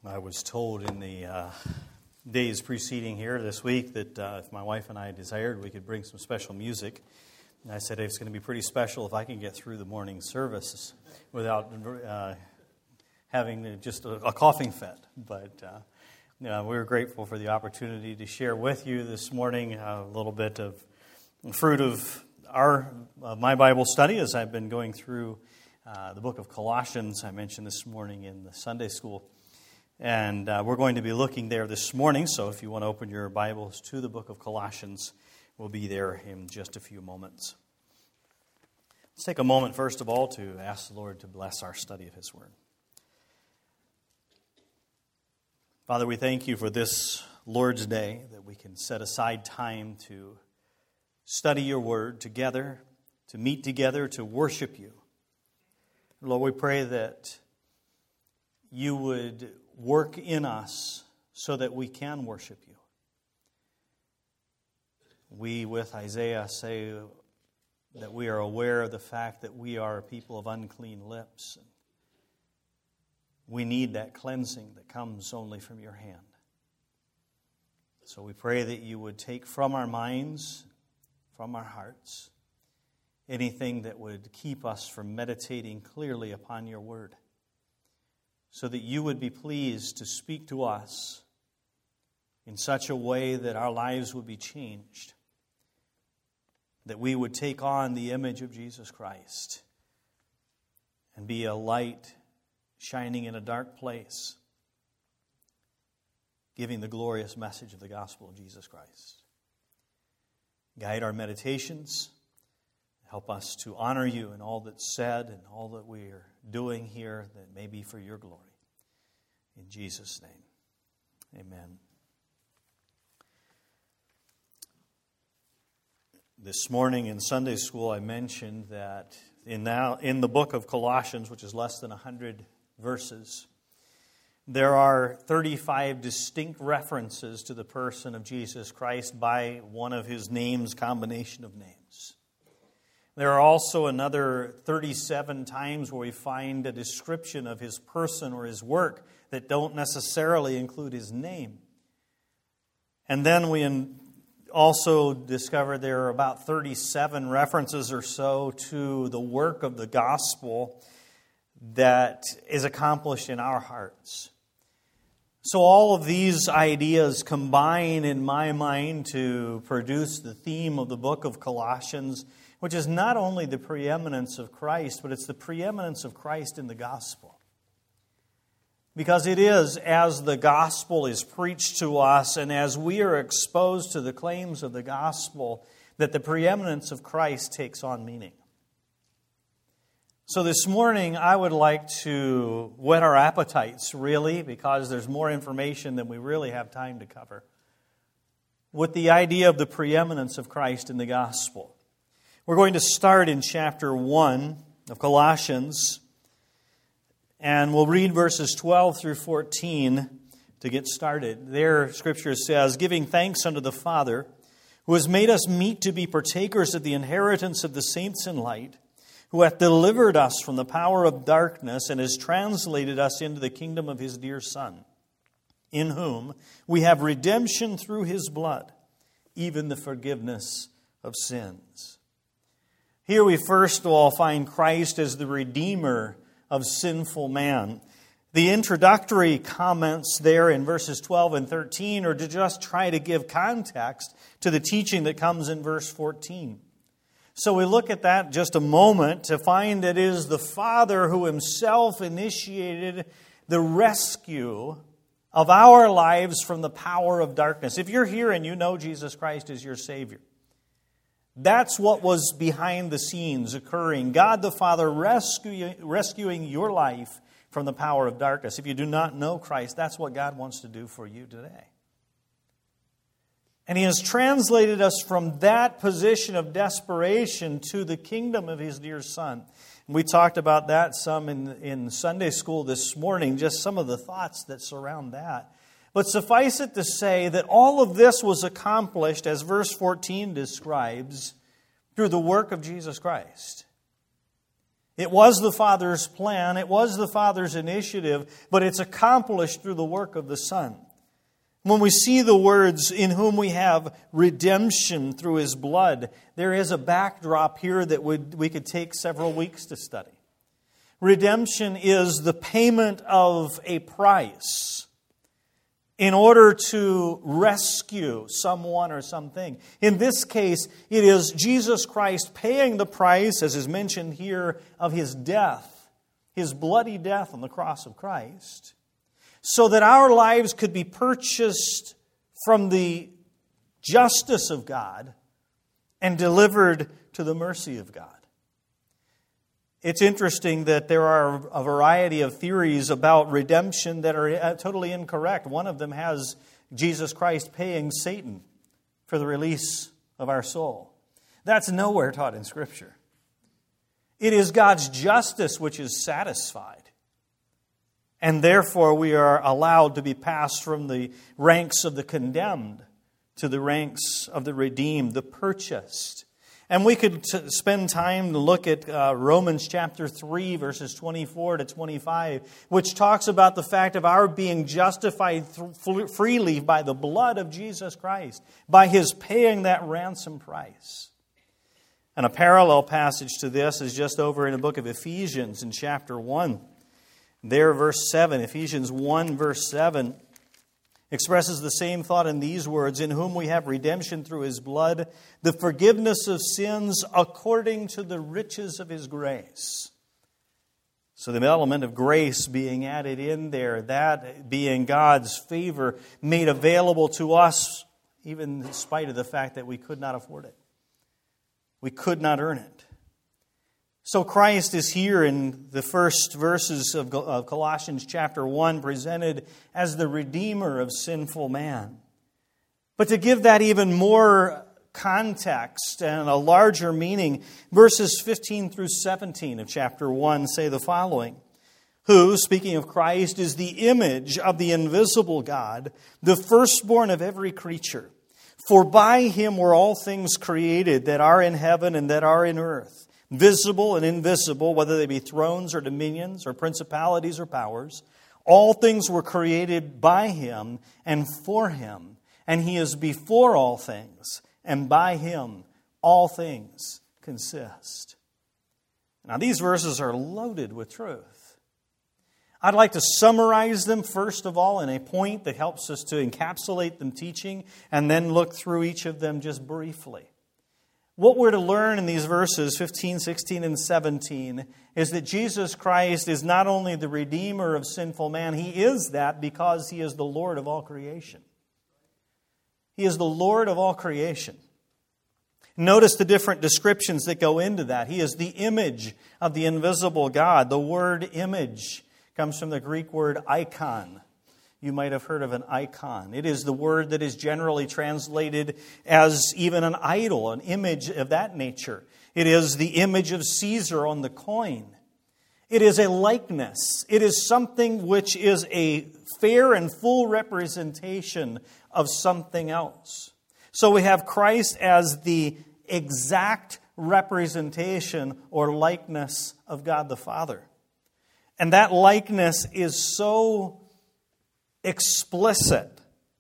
I was told in the days preceding here this week that if my wife and I desired, we could bring some special music. And I said it's going to be pretty special if I can get through the morning services without having just a coughing fit. But we're grateful for the opportunity to share with you this morning a little bit of fruit of my Bible study as I've been going through the book of Colossians. I mentioned this morning in the Sunday school. And we're going to be looking there this morning, so if you want to open your Bibles to the book of Colossians, we'll be there in just a few moments. Let's take a moment, first of all, to ask the Lord to bless our study of His Word. Father, we thank you for this Lord's Day, that we can set aside time to study your Word together, to meet together, to worship you. Lord, we pray that you would work in us so that we can worship you. We, with Isaiah, say that we are aware of the fact that we are a people of unclean lips. We need that cleansing that comes only from your hand. So we pray that you would take from our minds, from our hearts, anything that would keep us from meditating clearly upon your word, so that you would be pleased to speak to us in such a way that our lives would be changed, that we would take on the image of Jesus Christ and be a light shining in a dark place, giving the glorious message of the gospel of Jesus Christ. Guide our meditations. Help us to honor you in all that's said and all that we are doing here, that may be for your glory. In Jesus' name, amen. This morning in Sunday school, I mentioned that in the book of Colossians, which is less than 100 verses, there are 35 distinct references to the person of Jesus Christ by one of his names, combination of names. There are also another 37 times where we find a description of his person or his work that don't necessarily include his name. And then we also discovered there are about 37 references or so to the work of the gospel that is accomplished in our hearts. So all of these ideas combine in my mind to produce the theme of the book of Colossians, which is not only the preeminence of Christ, but it's the preeminence of Christ in the gospel. Because it is as the gospel is preached to us and as we are exposed to the claims of the gospel that the preeminence of Christ takes on meaning. So this morning I would like to whet our appetites, really, because there's more information than we really have time to cover, with the idea of the preeminence of Christ in the gospel. We're going to start in chapter 1 of Colossians, and we'll read verses 12 through 14 to get started. There, Scripture says, "Giving thanks unto the Father, who has made us meet to be partakers of the inheritance of the saints in light, who hath delivered us from the power of darkness, and has translated us into the kingdom of His dear Son, in whom we have redemption through His blood, even the forgiveness of sins." Here we first of all find Christ as the Redeemer of sinful man. The introductory comments there in verses 12 and 13 are to just try to give context to the teaching that comes in verse 14. So we look at that just a moment to find it is the Father who Himself initiated the rescue of our lives from the power of darkness. If you're here and you know Jesus Christ as your Savior, that's what was behind the scenes occurring. God the Father rescuing your life from the power of darkness. If you do not know Christ, that's what God wants to do for you today. And He has translated us from that position of desperation to the kingdom of His dear Son. And we talked about that some in Sunday school this morning, just some of the thoughts that surround that. But suffice it to say that all of this was accomplished, as verse 14 describes, through the work of Jesus Christ. It was the Father's plan, it was the Father's initiative, but it's accomplished through the work of the Son. When we see the words, in whom we have redemption through His blood, there is a backdrop here that we could take several weeks to study. Redemption is the payment of a price in order to rescue someone or something. In this case, it is Jesus Christ paying the price, as is mentioned here, of His death, His bloody death on the cross of Christ, so that our lives could be purchased from the justice of God and delivered to the mercy of God. It's interesting that there are a variety of theories about redemption that are totally incorrect. One of them has Jesus Christ paying Satan for the release of our soul. That's nowhere taught in Scripture. It is God's justice which is satisfied. And therefore we are allowed to be passed from the ranks of the condemned to the ranks of the redeemed, the purchased. And we could spend time to look at Romans chapter 3, verses 24 to 25, which talks about the fact of our being justified freely by the blood of Jesus Christ, by His paying that ransom price. And a parallel passage to this is just over in the book of Ephesians in chapter 1. There, verse 7, Ephesians 1, verse 7, expresses the same thought in these words, in whom we have redemption through His blood, the forgiveness of sins according to the riches of His grace. So the element of grace being added in there, that being God's favor made available to us, even in spite of the fact that we could not afford it. We could not earn it. So Christ is here in the first verses of Colossians chapter 1 presented as the Redeemer of sinful man. But to give that even more context and a larger meaning, verses 15 through 17 of chapter 1 say the following. Who, speaking of Christ, is the image of the invisible God, the firstborn of every creature. For by Him were all things created that are in heaven and that are in earth, visible and invisible, whether they be thrones or dominions or principalities or powers. All things were created by Him and for Him. And He is before all things, and by Him all things consist. Now these verses are loaded with truth. I'd like to summarize them first of all in a point that helps us to encapsulate them teaching, and then look through each of them just briefly. What we're to learn in these verses, 15, 16, and 17, is that Jesus Christ is not only the Redeemer of sinful man, He is that because He is the Lord of all creation. He is the Lord of all creation. Notice the different descriptions that go into that. He is the image of the invisible God. The word image comes from the Greek word icon. You might have heard of an icon. It is the word that is generally translated as even an idol, an image of that nature. It is the image of Caesar on the coin. It is a likeness. It is something which is a fair and full representation of something else. So we have Christ as the exact representation or likeness of God the Father. And that likeness is so explicit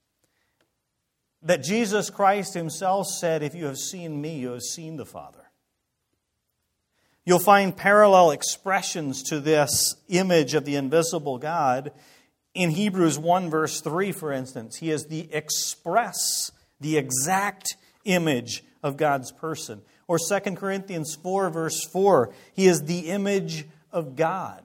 that Jesus Christ Himself said, if you have seen me, you have seen the Father. You'll find parallel expressions to this image of the invisible God in Hebrews 1 verse 3, for instance. He is the express, the exact image of God's person. Or 2 Corinthians 4 verse 4, He is the image of God.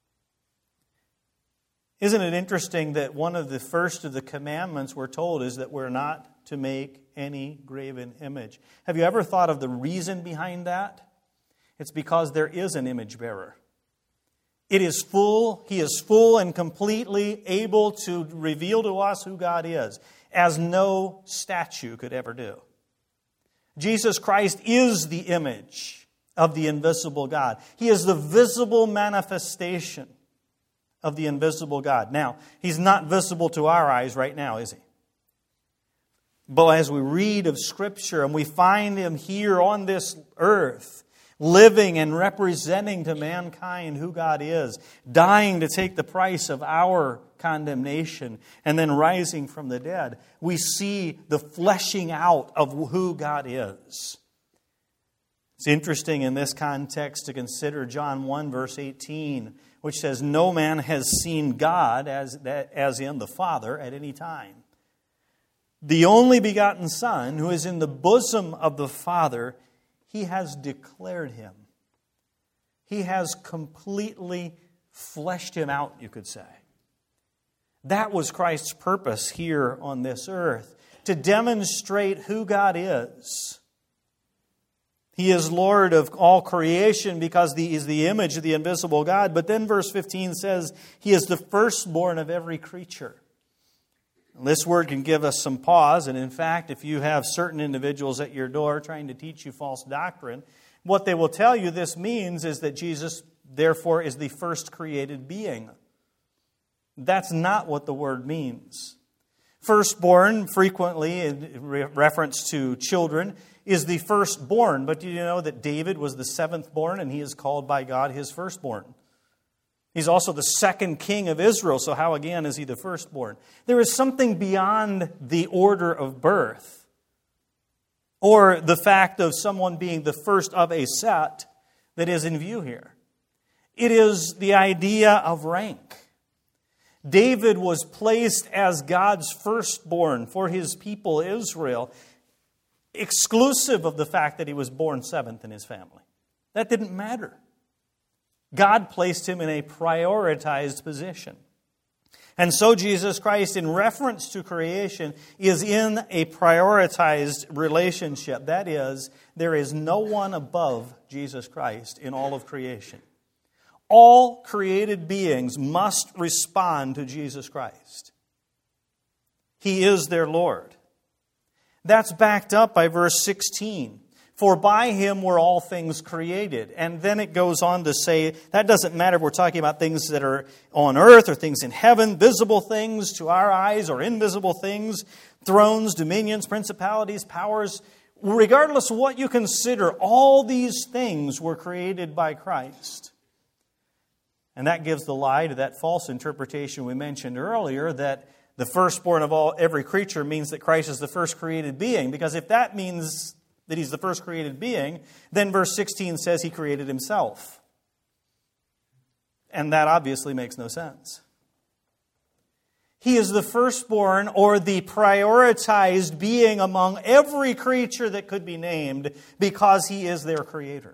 Isn't it interesting that one of the first of the commandments we're told is that we're not to make any graven image? Have you ever thought of the reason behind that? It's because there is an image bearer. It is full, He is full and completely able to reveal to us who God is, as no statue could ever do. Jesus Christ is the image of the invisible God. He is the visible manifestation of the invisible God. Now, He's not visible to our eyes right now, is He? But as we read of Scripture and we find Him here on this earth, living and representing to mankind who God is, dying to take the price of our condemnation, and then rising from the dead. We see the fleshing out of who God is. It's interesting in this context to consider John 1, verse 18, which says, "No man has seen God as in the Father at any time. The only begotten Son, who is in the bosom of the Father, He has declared Him." He has completely fleshed Him out, you could say. That was Christ's purpose here on this earth, to demonstrate who God is. He is Lord of all creation because He is the image of the invisible God. But then verse 15 says, He is the firstborn of every creature. This word can give us some pause, and in fact, if you have certain individuals at your door trying to teach you false doctrine, what they will tell you this means is that Jesus, therefore, is the first created being. That's not what the word means. Firstborn, frequently in reference to children, is the firstborn. But do you know that David was the seventh born, and he is called by God his firstborn? He's also the second king of Israel, so how again is he the firstborn? There is something beyond the order of birth, or the fact of someone being the first of a set, that is in view here. It is the idea of rank. David was placed as God's firstborn for his people Israel, exclusive of the fact that he was born seventh in his family. That didn't matter. God placed him in a prioritized position. And so Jesus Christ, in reference to creation, is in a prioritized relationship. That is, there is no one above Jesus Christ in all of creation. All created beings must respond to Jesus Christ. He is their Lord. That's backed up by verse 16. For by Him were all things created. And then it goes on to say, that doesn't matter if we're talking about things that are on earth or things in heaven, visible things to our eyes or invisible things, thrones, dominions, principalities, powers. Regardless of what you consider, all these things were created by Christ. And that gives the lie to that false interpretation we mentioned earlier, that the firstborn of every creature means that Christ is the first created being. Because if that means that He's the first created being, then verse 16 says He created Himself. And that obviously makes no sense. He is the firstborn, or the prioritized being among every creature that could be named, because He is their Creator.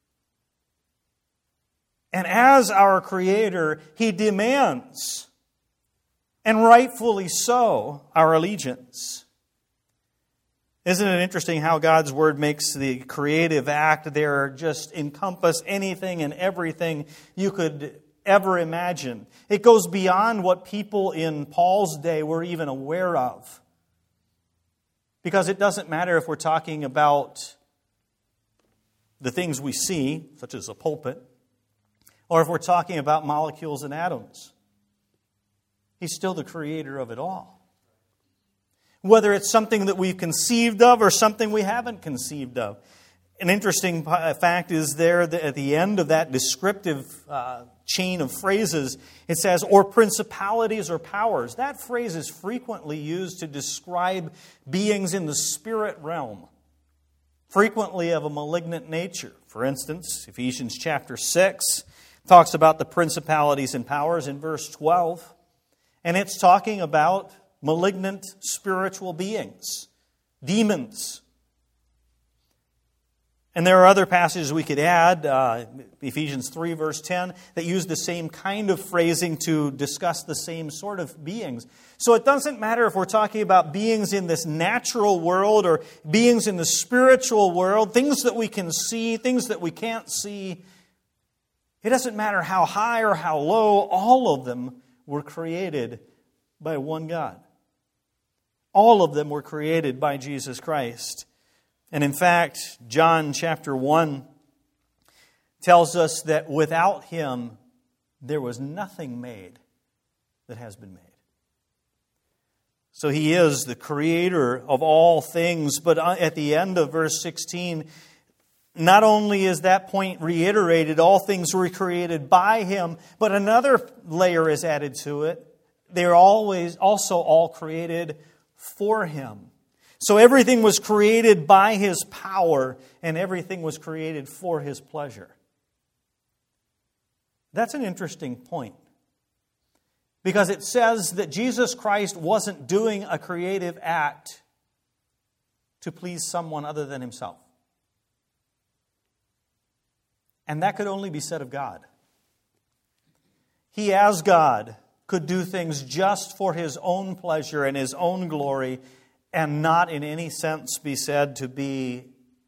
And as our Creator, He demands, and rightfully so, our allegiance. Isn't it interesting how God's Word makes the creative act there just encompass anything and everything you could ever imagine? It goes beyond what people in Paul's day were even aware of. Because it doesn't matter if we're talking about the things we see, such as a pulpit, or if we're talking about molecules and atoms. He's still the Creator of it all. Whether it's something that we've conceived of or something we haven't conceived of. An interesting fact is there that at the end of that descriptive chain of phrases, it says, or principalities or powers. That phrase is frequently used to describe beings in the spirit realm, frequently of a malignant nature. For instance, Ephesians chapter 6 talks about the principalities and powers in verse 12. And it's talking about malignant spiritual beings, demons. And there are other passages we could add, Ephesians 3 verse 10, that use the same kind of phrasing to discuss the same sort of beings. So it doesn't matter if we're talking about beings in this natural world or beings in the spiritual world, things that we can see, things that we can't see. It doesn't matter how high or how low, all of them were created by one God. All of them were created by Jesus Christ. And in fact, John chapter 1 tells us that without Him, there was nothing made that has been made. So He is the Creator of all things. But at the end of verse 16, not only is that point reiterated, all things were created by Him, but another layer is added to it. They're always also all created for Him. So everything was created by His power, and everything was created for His pleasure. That's an interesting point, because it says that Jesus Christ wasn't doing a creative act to please someone other than Himself. And that could only be said of God. He, as God, could do things just for His own pleasure and His own glory, and not in any sense be said to be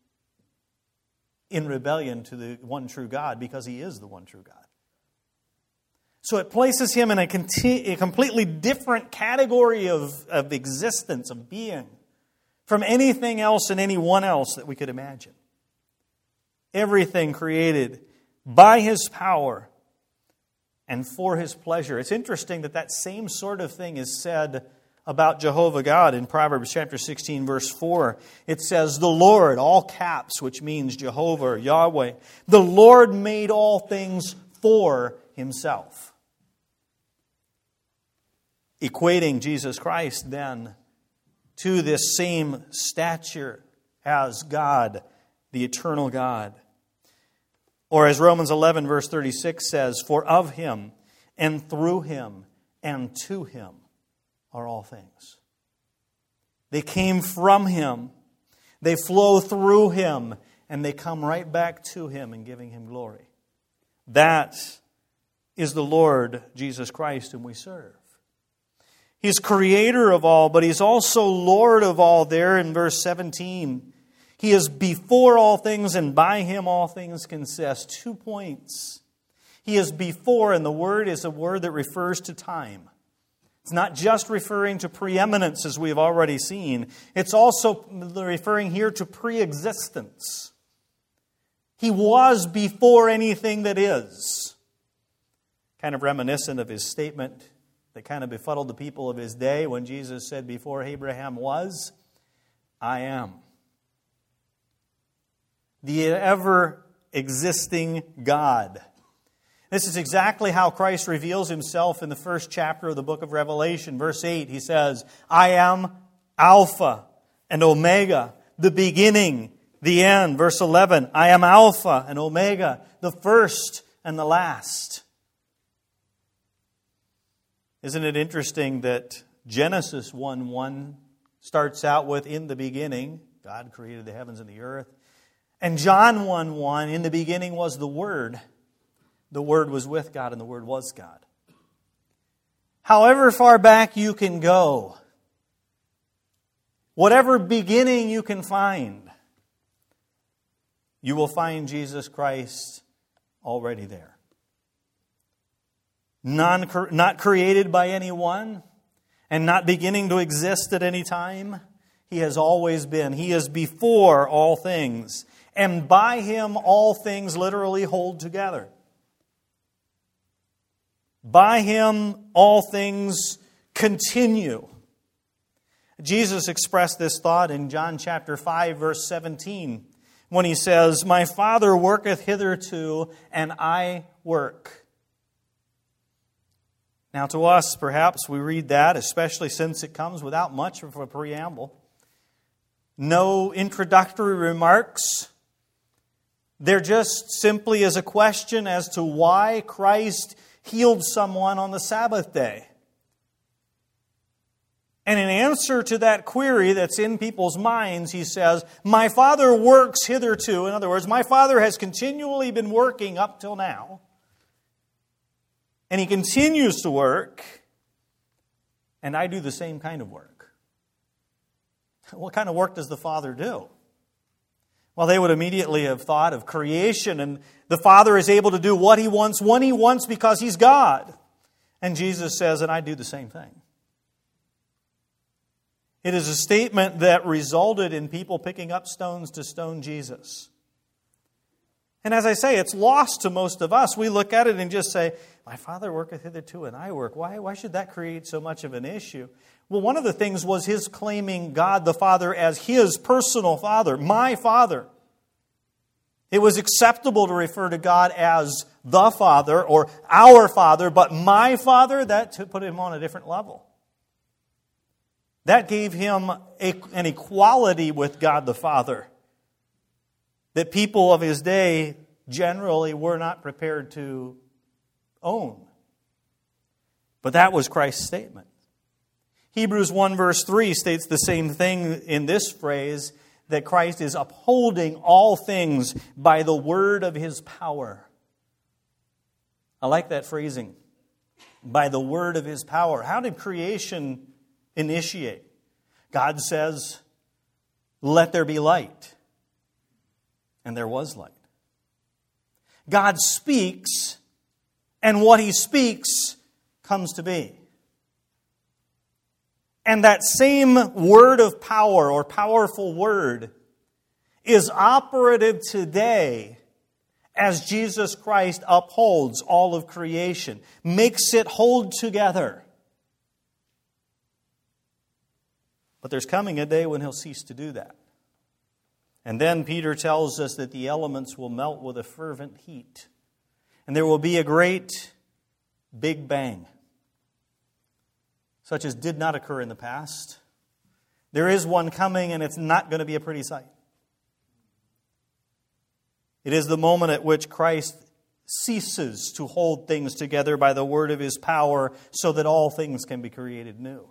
in rebellion to the one true God, because He is the one true God. So it places Him in a completely different category of existence, of being, from anything else and anyone else that we could imagine. Everything created by His power and for His pleasure. It's interesting that that same sort of thing is said about Jehovah God in Proverbs chapter 16, verse 4. It says, the Lord, all caps, which means Jehovah or Yahweh, the Lord made all things for Himself. Equating Jesus Christ then to this same stature as God, the eternal God. Or as Romans 11, verse 36 says, for of Him and through Him and to Him are all things. They came from Him, they flow through Him, and they come right back to Him in giving Him glory. That is the Lord Jesus Christ whom we serve. He's creator of all, but He's also Lord of all there in verse 17. He is before all things, and by Him all things consist. 2 points. He is before, and the word is a word that refers to time. It's not just referring to preeminence, as we have already seen. It's also referring here to preexistence. He was before anything that is. Kind of reminiscent of His statement that kind of befuddled the people of His day when Jesus said, before Abraham was, I am. The ever-existing God. This is exactly how Christ reveals Himself in the first chapter of the book of Revelation. Verse 8, He says, I am Alpha and Omega, the beginning, the end. Verse 11, I am Alpha and Omega, the first and the last. Isn't it interesting that Genesis 1:1 starts out with, in the beginning, God created the heavens and the earth. And John 1:1, in the beginning was the Word. The Word was with God, and the Word was God. However far back you can go, whatever beginning you can find, you will find Jesus Christ already there. Not created by anyone, and not beginning to exist at any time. He has always been. He is before all things. And by Him all things literally hold together. By Him all things continue. Jesus expressed this thought in John chapter 5, verse 17, when He says, my Father worketh hitherto, and I work. Now to us, perhaps we read that, especially since it comes without much of a preamble. No introductory remarks. There just simply is a question as to why Christ healed someone on the Sabbath day. And in answer to that query that's in people's minds, He says, my Father works hitherto. In other words, my Father has continually been working up till now. And He continues to work, and I do the same kind of work. What kind of work does the Father do? Well, they would immediately have thought of creation, and the Father is able to do what He wants, when He wants, because He's God. And Jesus says, and I do the same thing. It is a statement that resulted in people picking up stones to stone Jesus. And as I say, it's lost to most of us. We look at it and just say, my Father worketh hitherto, and I work. Why should that create so much of an issue? Well, one of the things was His claiming God the Father as His personal Father, my Father. It was acceptable to refer to God as the Father or our Father, but my Father, that put him on a different level. That gave him an equality with God the Father that people of his day generally were not prepared to own. But that was Christ's statement. Hebrews 1 verse 3 states the same thing in this phrase, that Christ is upholding all things by the word of his power. I like that phrasing. By the word of his power. How did creation initiate? God says, let there be light. And there was light. God speaks, and what he speaks comes to be. And that same word of power, or powerful word, is operative today as Jesus Christ upholds all of creation, makes it hold together. But there's coming a day when he'll cease to do that. And then Peter tells us that the elements will melt with a fervent heat. And there will be a great Big Bang, such as did not occur in the past. There is one coming, and it's not going to be a pretty sight. It is the moment at which Christ ceases to hold things together by the word of his power so that all things can be created new.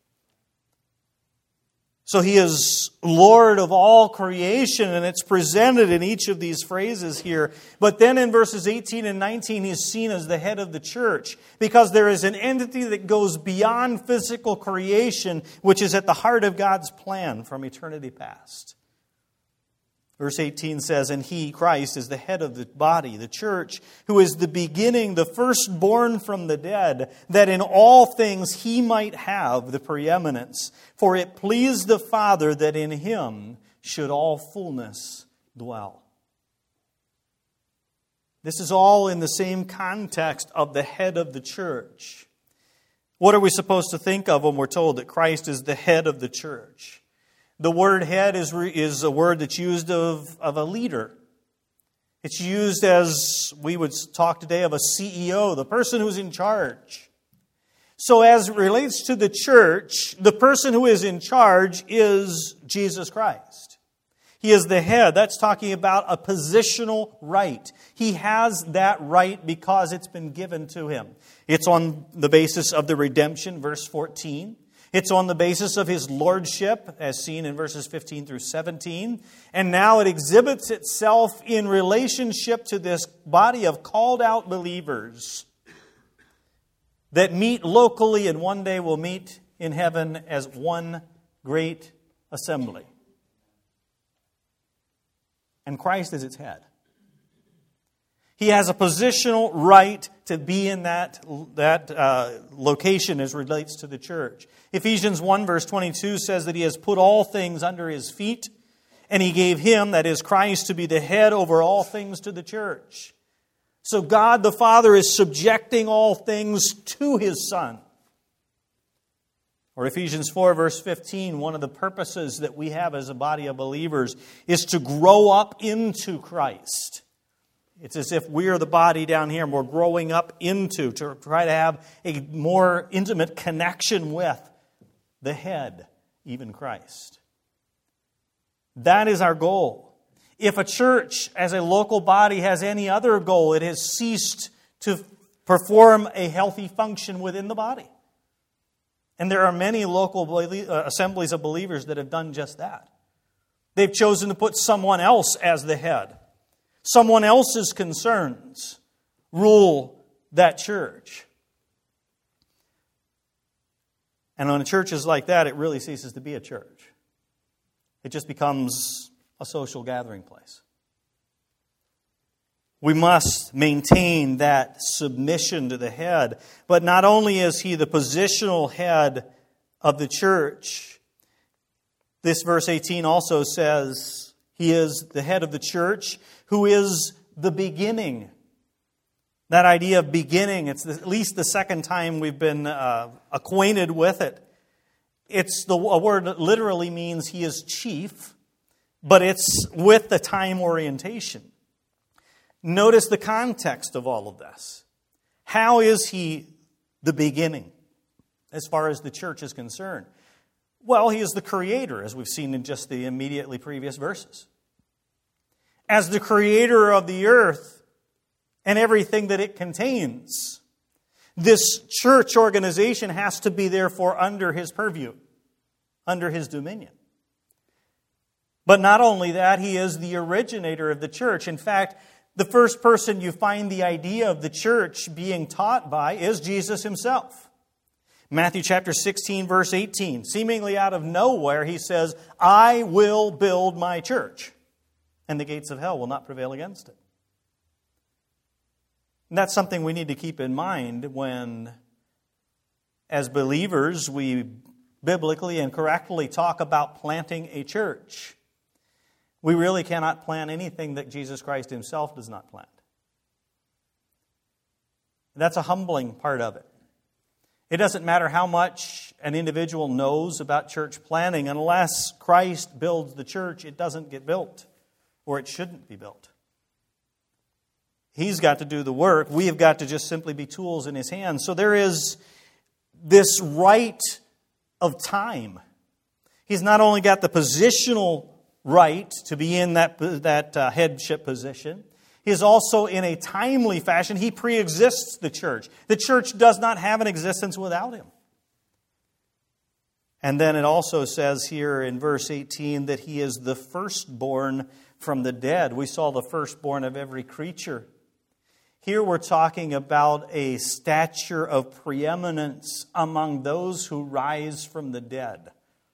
So he is Lord of all creation, and it's presented in each of these phrases here. But then in verses 18 and 19, he's seen as the head of the church, because there is an entity that goes beyond physical creation, which is at the heart of God's plan from eternity past. Verse 18 says, and he, Christ, is the head of the body, the church, who is the beginning, the firstborn from the dead, that in all things he might have the preeminence. For it pleased the Father that in him should all fullness dwell. This is all in the same context of the head of the church. What are we supposed to think of when we're told that Christ is the head of the church? The word head is a word that's used of a leader. It's used as we would talk today of a CEO, the person who's in charge. So as it relates to the church, the person who is in charge is Jesus Christ. He is the head. That's talking about a positional right. He has that right because it's been given to him. It's on the basis of the redemption, verse 14. It's on the basis of his lordship, as seen in verses 15 through 17. And now it exhibits itself in relationship to this body of called out believers that meet locally and one day will meet in heaven as one great assembly. And Christ is its head. He has a positional right to be in that location as relates to the church. Ephesians 1 verse 22 says that he has put all things under his feet, and he gave him, that is Christ, to be the head over all things to the church. So God the Father is subjecting all things to his Son. Or Ephesians 4 verse 15, one of the purposes that we have as a body of believers is to grow up into Christ. It's as if we're the body down here and we're growing up into, to try to have a more intimate connection with the head, even Christ. That is our goal. If a church as a local body has any other goal, it has ceased to perform a healthy function within the body. And there are many local assemblies of believers that have done just that. They've chosen to put someone else as the head. Someone else's concerns rule that church. And when a church is like that, it really ceases to be a church. It just becomes a social gathering place. We must maintain that submission to the head. But not only is he the positional head of the church, this verse 18 also says he is the head of the church, who is the beginning. That idea of beginning, it's at least the second time we've been acquainted with it. A word that literally means he is chief, but it's with the time orientation. Notice the context of all of this. How is he the beginning as far as the church is concerned? Well, he is the creator, as we've seen in just the immediately previous verses. As the creator of the earth and everything that it contains, this church organization has to be therefore under his purview, under his dominion. But not only that, he is the originator of the church. In fact, the first person you find the idea of the church being taught by is Jesus himself. Matthew chapter 16, verse 18, seemingly out of nowhere, he says, I will build my church, and the gates of hell will not prevail against it. And that's something we need to keep in mind when, as believers, we biblically and correctly talk about planting a church. We really cannot plant anything that Jesus Christ himself does not plant. That's a humbling part of it. It doesn't matter how much an individual knows about church planting. Unless Christ builds the church, it doesn't get built, or it shouldn't be built. He's got to do the work. We have got to just simply be tools in his hands. So there is this right of time. He's not only got the positional right to be in that headship position, he is also in a timely fashion. He pre-exists the church. The church does not have an existence without him. And then it also says here in verse 18 that he is the firstborn from the dead. We saw the firstborn of every creature. Here we're talking about a stature of preeminence among those who rise from the dead.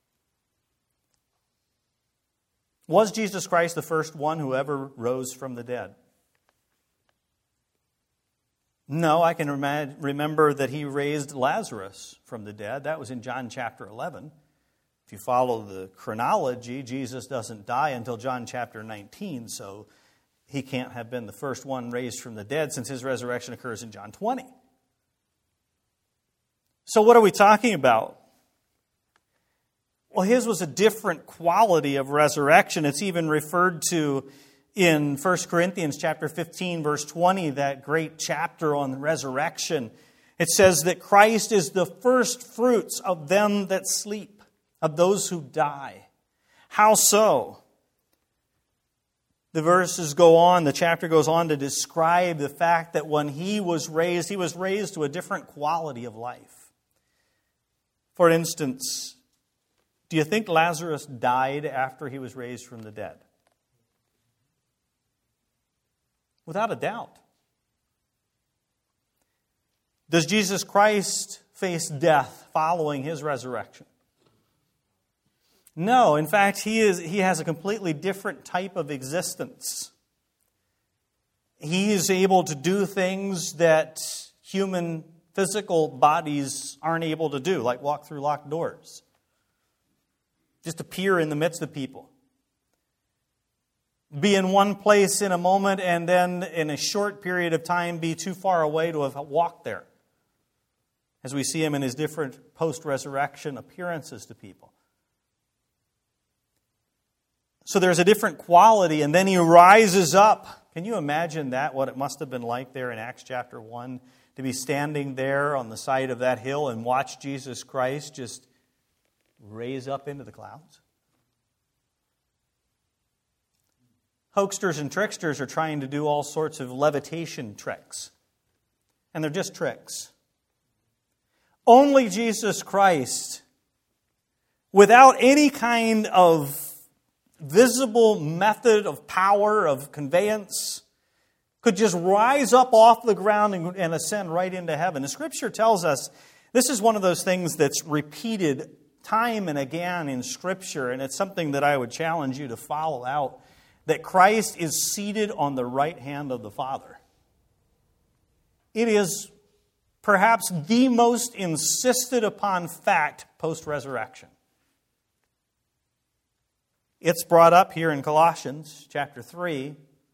Was Jesus Christ the first one who ever rose from the dead? No, I can remember that he raised Lazarus from the dead. That was in John chapter 11. If you follow the chronology, Jesus doesn't die until John chapter 19, so he can't have been the first one raised from the dead since his resurrection occurs in John 20. So what are we talking about? Well, his was a different quality of resurrection. It's even referred to in 1 Corinthians chapter 15, verse 20, that great chapter on resurrection. It says that Christ is the first fruits of them that sleep, of those who die. How so? The verses go on, the chapter goes on to describe the fact that when he was raised to a different quality of life. For instance, do you think Lazarus died after he was raised from the dead? Without a doubt. Does Jesus Christ face death following his resurrection? No, in fact, he has a completely different type of existence. He is able to do things that human physical bodies aren't able to do, like walk through locked doors. Just appear in the midst of people. Be in one place in a moment and then in a short period of time be too far away to have walked there. As we see him in his different post-resurrection appearances to people. So there's a different quality, and then he rises up. Can you imagine that, what it must have been like there in Acts chapter 1, to be standing there on the side of that hill and watch Jesus Christ just raise up into the clouds? Hoaxsters and tricksters are trying to do all sorts of levitation tricks. And they're just tricks. Only Jesus Christ, without any kind of visible method of power, of conveyance, could just rise up off the ground and ascend right into heaven. The Scripture tells us this is one of those things that's repeated time and again in Scripture, and it's something that I would challenge you to follow out, that Christ is seated on the right hand of the Father. It is perhaps the most insisted upon fact post-resurrection. It's brought up here in Colossians chapter 3.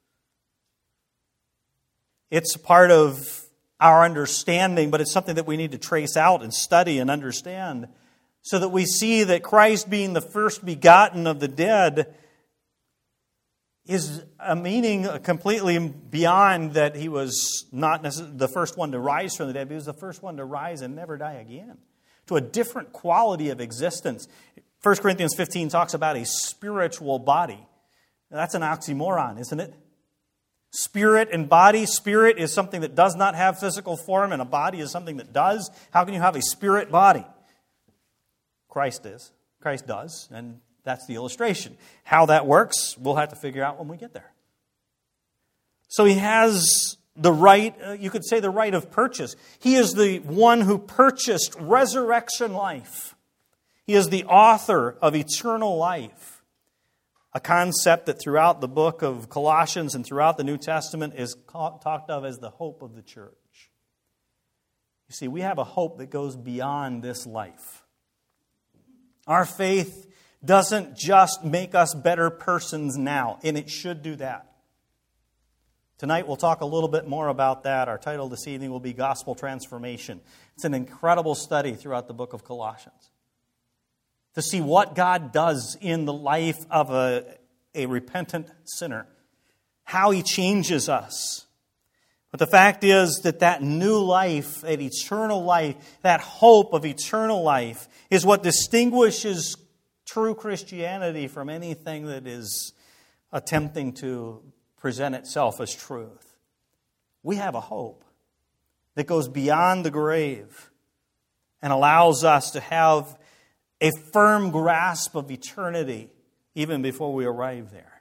It's a part of our understanding, but it's something that we need to trace out and study and understand so that we see that Christ being the first begotten of the dead is a meaning completely beyond that he was not necessarily the first one to rise from the dead, but he was the first one to rise and never die again, to a different quality of existence. 1 Corinthians 15 talks about a spiritual body. Now, that's an oxymoron, isn't it? Spirit and body. Spirit is something that does not have physical form, and a body is something that does. How can you have a spirit body? Christ is. Christ does, and that's the illustration. How that works, we'll have to figure out when we get there. So he has the right, you could say the right of purchase. He is the one who purchased resurrection life. He is the author of eternal life. A concept that throughout the book of Colossians and throughout the New Testament is talked of as the hope of the church. You see, we have a hope that goes beyond this life. Our faith doesn't just make us better persons now, and it should do that. Tonight we'll talk a little bit more about that. Our title this evening will be Gospel Transformation. It's an incredible study throughout the book of Colossians to see what God does in the life of a repentant sinner, how He changes us. But the fact is that new life, that eternal life, that hope of eternal life is what distinguishes true Christianity from anything that is attempting to present itself as truth. We have a hope that goes beyond the grave and allows us to have a firm grasp of eternity even before we arrive there.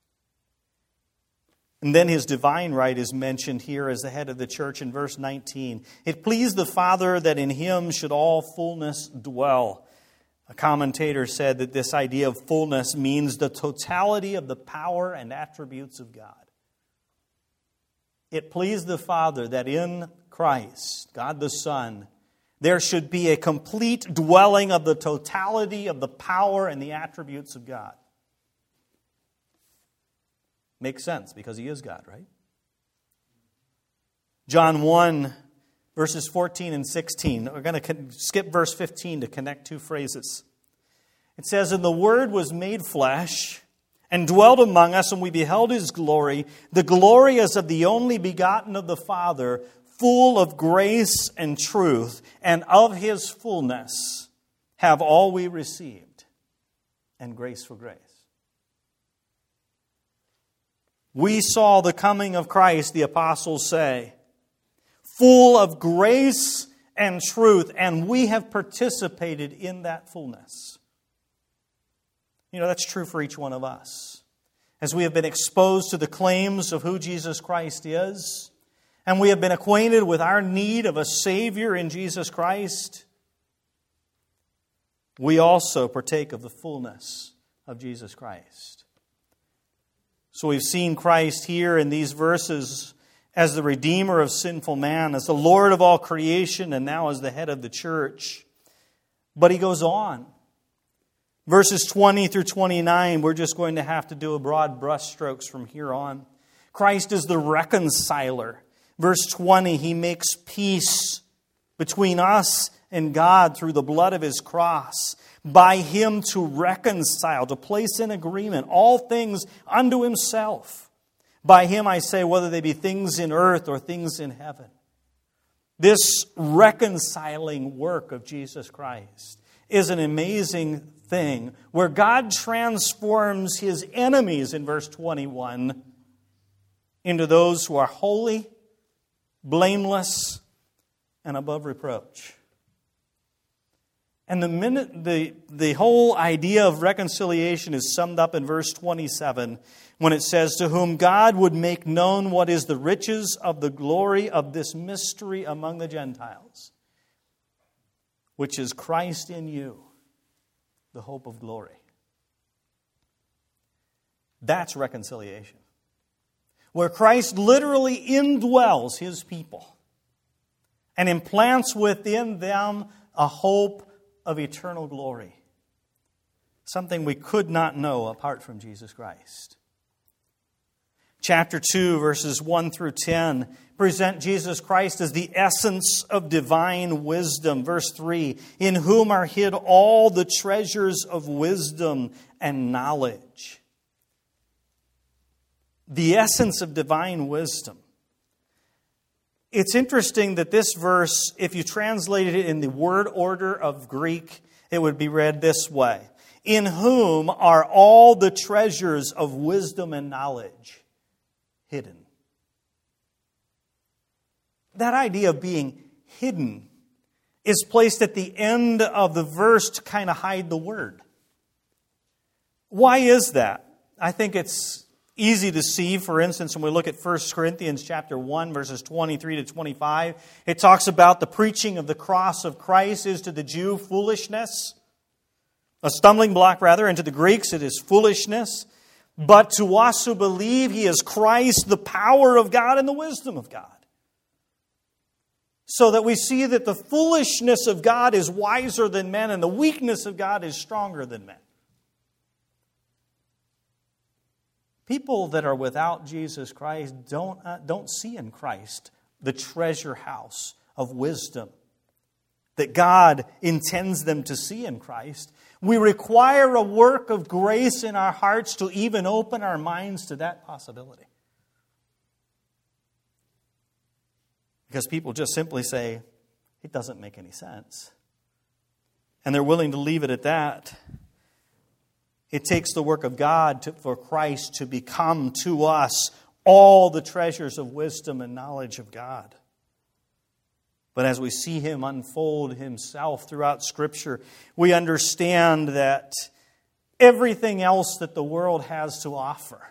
And then His divine right is mentioned here as the head of the church in verse 19. It pleased the Father that in Him should all fullness dwell. A commentator said that this idea of fullness means the totality of the power and attributes of God. It pleased the Father that in Christ, God the Son, there should be a complete dwelling of the totality of the power and the attributes of God. Makes sense because He is God, right? John 1, verses 14 and 16. We're going to skip verse 15 to connect two phrases. It says, "And the Word was made flesh and dwelt among us, and we beheld His glory. The glory is of the only begotten of the Father, full of grace and truth, and of His fullness have all we received, and grace for grace." We saw the coming of Christ, the apostles say, full of grace and truth, and we have participated in that fullness. You know, that's true for each one of us. As we have been exposed to the claims of who Jesus Christ is, and we have been acquainted with our need of a Savior in Jesus Christ, we also partake of the fullness of Jesus Christ. So we've seen Christ here in these verses as the Redeemer of sinful man, as the Lord of all creation, and now as the head of the church. But He goes on. Verses 20 through 29, we're just going to have to do a broad brushstrokes from here on. Christ is the reconciler. Verse 20, He makes peace between us and God through the blood of His cross. By Him to reconcile, to place in agreement all things unto Himself. By Him, I say, whether they be things in earth or things in heaven. This reconciling work of Jesus Christ is an amazing thing where God transforms His enemies in verse 21 into those who are holy, blameless, and above reproach. And the whole idea of reconciliation is summed up in verse 27 when it says, "To whom God would make known what is the riches of the glory of this mystery among the Gentiles, which is Christ in you, the hope of glory." That's reconciliation. Where Christ literally indwells His people and implants within them a hope of eternal glory. Something we could not know apart from Jesus Christ. Chapter 2, verses 1 through 10, present Jesus Christ as the essence of divine wisdom. Verse 3, "In whom are hid all the treasures of wisdom and knowledge." the essence of divine wisdom. It's interesting that this verse, if you translated it in the word order of Greek, it would be read this way: in whom are all the treasures of wisdom and knowledge hidden. That idea of being hidden is placed at the end of the verse to kind of hide the word. Why is that? I think it's easy to see. For instance, when we look at 1 Corinthians chapter 1, verses 23 to 25, it talks about the preaching of the cross of Christ is to the Jew foolishness, a stumbling block rather, and to the Greeks it is foolishness. But to us who believe, He is Christ, the power of God and the wisdom of God. So that we see that the foolishness of God is wiser than men and the weakness of God is stronger than men. People that are without Jesus Christ don't see in Christ the treasure house of wisdom that God intends them to see in Christ. We require a work of grace in our hearts to even open our minds to that possibility. Because people just simply say, it doesn't make any sense. And they're willing to leave it at that. It takes the work of God for Christ to become to us all the treasures of wisdom and knowledge of God. But as we see Him unfold Himself throughout Scripture, we understand that everything else that the world has to offer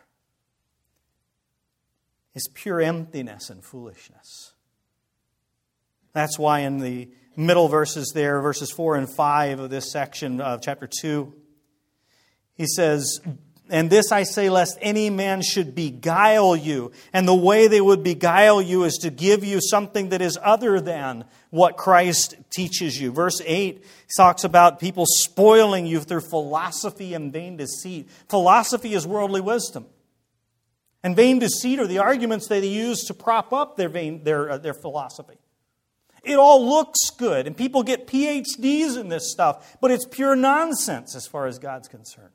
is pure emptiness and foolishness. That's why in the middle verses there, verses 4 and 5 of this section of chapter 2, he says, and this I say, lest any man should beguile you. And the way they would beguile you is to give you something that is other than what Christ teaches you. Verse 8 talks about people spoiling you through philosophy and vain deceit. Philosophy is worldly wisdom. And vain deceit are the arguments they use to prop up their philosophy. It all looks good, and people get PhDs in this stuff, but it's pure nonsense as far as God's concerned.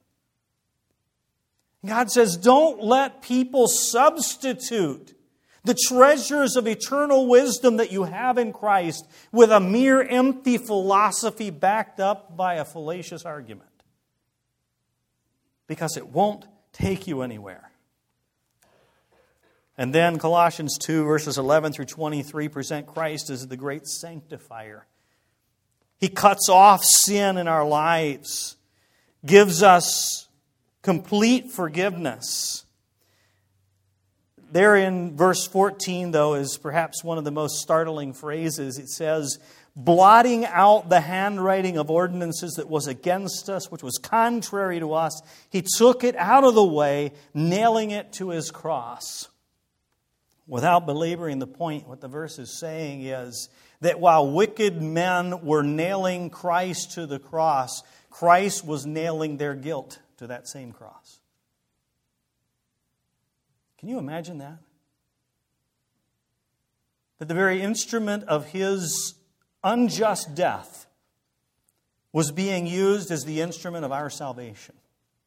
God says, don't let people substitute the treasures of eternal wisdom that you have in Christ with a mere empty philosophy backed up by a fallacious argument. Because it won't take you anywhere. And then Colossians 2, verses 11 through 23 present Christ as the great sanctifier. He cuts off sin in our lives, gives us complete forgiveness. There in verse 14, though, is perhaps one of the most startling phrases. It says, blotting out the handwriting of ordinances that was against us, which was contrary to us, He took it out of the way, nailing it to His cross. Without belaboring the point, what the verse is saying is that while wicked men were nailing Christ to the cross, Christ was nailing their guilt to that same cross. Can you imagine that? That the very instrument of His unjust death was being used as the instrument of our salvation.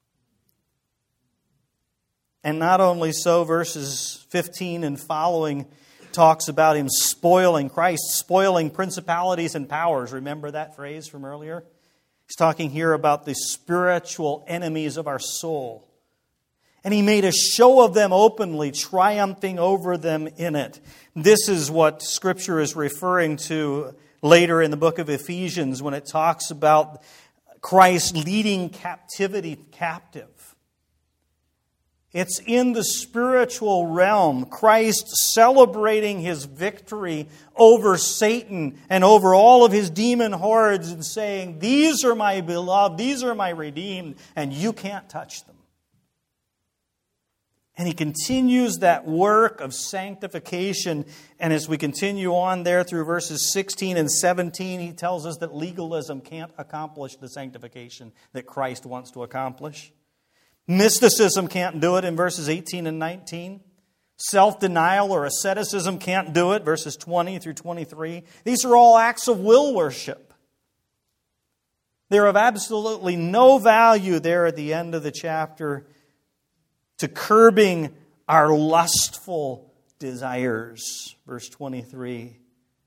And not only so, verses 15 and following talks about Him spoiling, Christ spoiling principalities and powers. Remember that phrase from earlier? He's talking here about the spiritual enemies of our soul. And He made a show of them openly, triumphing over them in it. This is what Scripture is referring to later in the book of Ephesians when it talks about Christ leading captivity captive. It's in the spiritual realm, Christ celebrating His victory over Satan and over all of his demon hordes and saying, these are my beloved, these are my redeemed, and you can't touch them. And He continues that work of sanctification. And as we continue on there through verses 16 and 17, He tells us that legalism can't accomplish the sanctification that Christ wants to accomplish. Mysticism can't do it in verses 18 and 19. Self-denial or asceticism can't do it, verses 20 through 23. These are all acts of will worship. They're of absolutely no value there at the end of the chapter to curbing our lustful desires. Verse 23.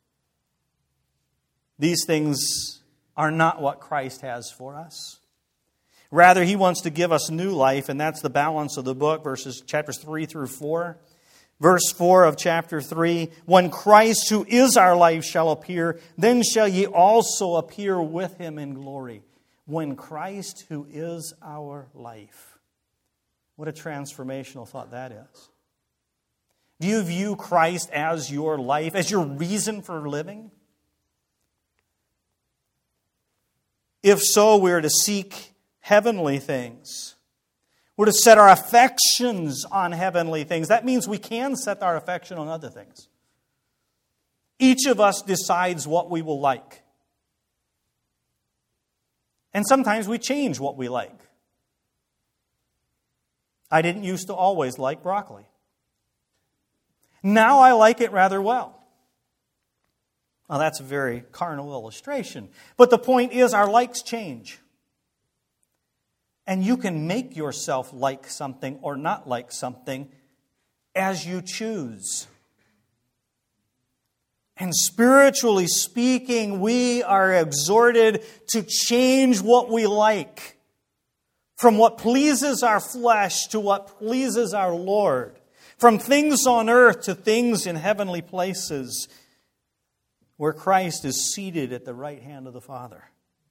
These things are not what Christ has for us. Rather, He wants to give us new life, and that's the balance of the book, chapters 3 through 4. Verse 4 of chapter 3, when Christ, who is our life, shall appear, then shall ye also appear with Him in glory. When Christ, who is our life. What a transformational thought that is. Do you view Christ as your life, as your reason for living? If so, we are to seek heavenly things. We're to set our affections on heavenly things. That means we can set our affection on other things. Each of us decides what we will like. And sometimes we change what we like. I didn't used to always like broccoli. Now I like it rather well. Well, that's a very carnal illustration. But the point is, our likes change. And you can make yourself like something or not like something as you choose. And spiritually speaking, we are exhorted to change what we like from what pleases our flesh to what pleases our Lord. From things on earth to things in heavenly places, where Christ is seated at the right hand of the Father.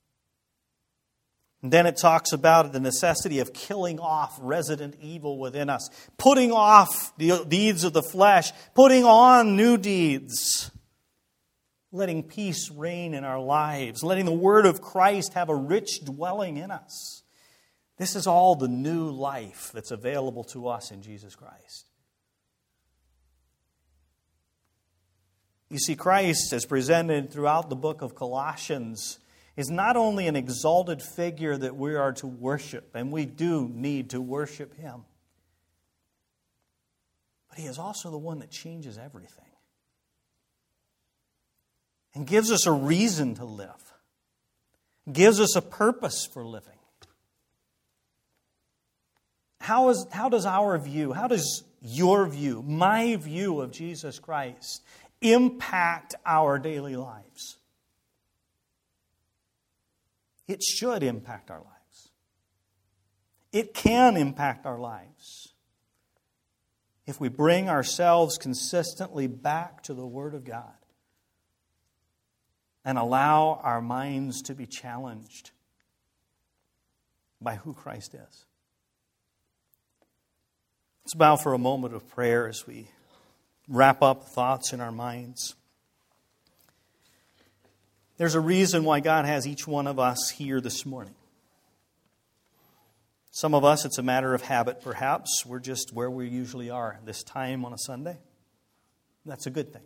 And then it talks about the necessity of killing off resident evil within us, putting off the deeds of the flesh, putting on new deeds, letting peace reign in our lives, letting the Word of Christ have a rich dwelling in us. This is all the new life that's available to us in Jesus Christ. You see, Christ, as presented throughout the book of Colossians, is not only an exalted figure that we are to worship, and we do need to worship Him, but He is also the one that changes everything and gives us a reason to live, gives us a purpose for living. How does our view, how does your view, my view of Jesus Christ impact our daily lives? It should impact our lives. It can impact our lives if we bring ourselves consistently back to the Word of God and allow our minds to be challenged by who Christ is. Let's bow for a moment of prayer as we wrap up thoughts in our minds. There's a reason why God has each one of us here this morning. Some of us, it's a matter of habit, perhaps. We're just where we usually are this time on a Sunday. That's a good thing.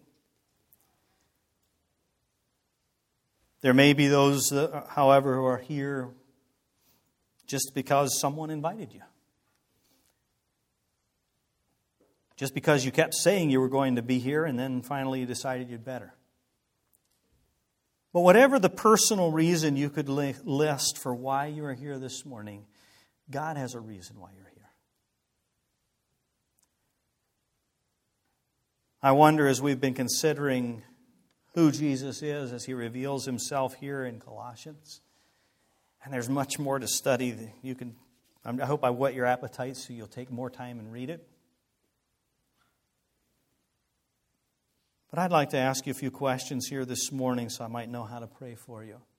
There may be those, however, who are here just because someone invited you. Just because you kept saying you were going to be here and then finally you decided you'd better. But whatever the personal reason you could list for why you are here this morning, God has a reason why you're here. I wonder, as we've been considering who Jesus is as He reveals Himself here in Colossians, and there's much more to study. I hope I whet your appetite so you'll take more time and read it. But I'd like to ask you a few questions here this morning so I might know how to pray for you.